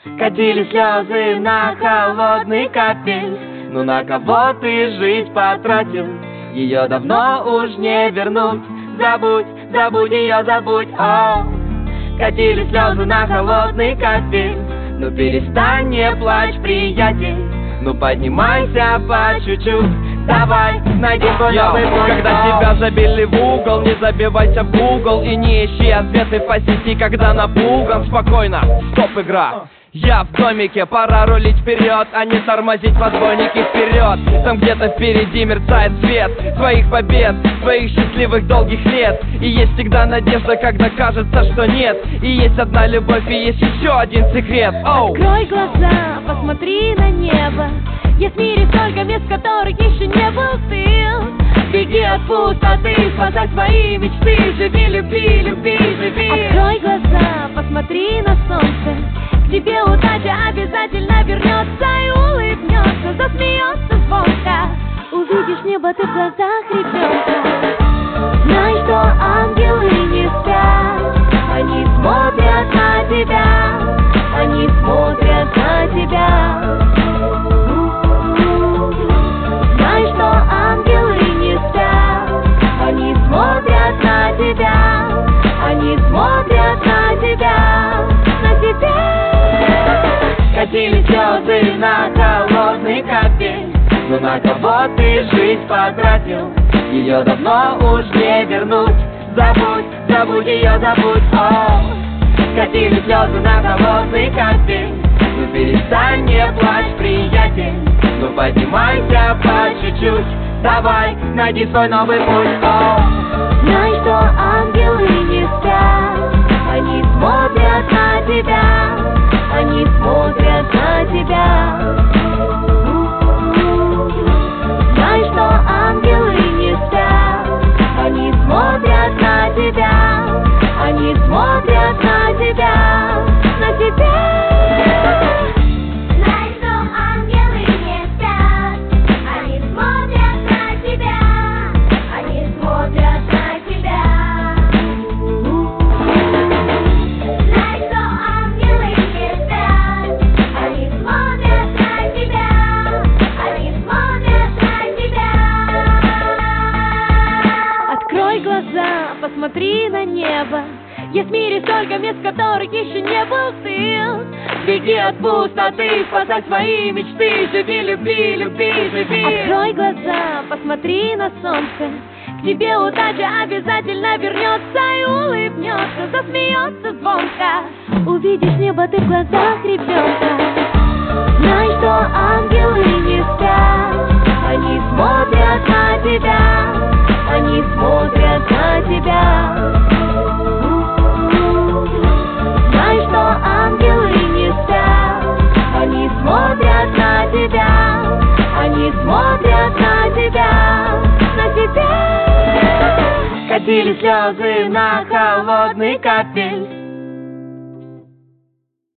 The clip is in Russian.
Катили слезы на холодный капель. Ну на кого ты жизнь потратил? Ее давно уж не вернуть. Забудь, забудь ее, забудь. О, катили слезы на холодный капель. Ну перестань, не плачь, приятель. Ну поднимайся по чуть-чуть. Давай, найди свой новый путь. Когда тебя забили в угол, не забивайся в Google и не ищи ответы по сети, когда напуган. Спокойно, стоп, игра. Я в домике, пора рулить вперед, а не тормозить в отбойнике вперед. Там где-то впереди мерцает свет твоих побед, твоих счастливых долгих лет. И есть всегда надежда, когда кажется, что нет. И есть одна любовь, и есть еще один секрет. Открой глаза, посмотри на небо. Есть в мире столько мест, в которых еще не был ты. Беги от пустоты, спасай свои мечты. Живи, люби, люби, живи. Открой глаза, посмотри на солнце. К тебе удача обязательно вернется и улыбнется, засмеется звонко. Увидишь небо ты в глазах ребенка. Знай, что ангелы не спят, они смотрят на тебя, они смотрят на тебя. Знай, что ангелы не спят, они смотрят на тебя, они смотрят на тебя, на тебя. Катили слезы на холодный капель. Ну на кого ты жизнь потратил? Ее давно уж не вернуть. Забудь, забудь ее, забудь. О, катили слезы на холодный капель. Ну перестань, не плачь, приятель. Ну поднимайся по чуть-чуть. Давай, найди свой новый путь. О, знай, что ангелы не спят, они смотрят на тебя, они смотрят на тебя. Знай, что ангелы не спят, они смотрят на тебя, они смотрят на тебя, на тебя. Знай, что ангелы не спят, они смотрят на тебя, они смотрят на тебя. Знай, что ангелы не спят, они смотрят на тебя, они смотрят на тебя. Открой глаза, посмотри на небо. Есть в мире столько мест, в которых еще не был ты. Беги от пустоты, спасай свои мечты. Живи, люби, люби, живи. Открой глаза, посмотри на солнце. К тебе удача обязательно вернется и улыбнется, засмеется звонко. Увидишь небо ты в глазах ребенка. Знай, что ангелы не спят, они смотрят на тебя, они смотрят на тебя. Знай, что ангелы не спят, они смотрят на тебя, они смотрят на тебя, на тебя. катили слезы на холодный капель.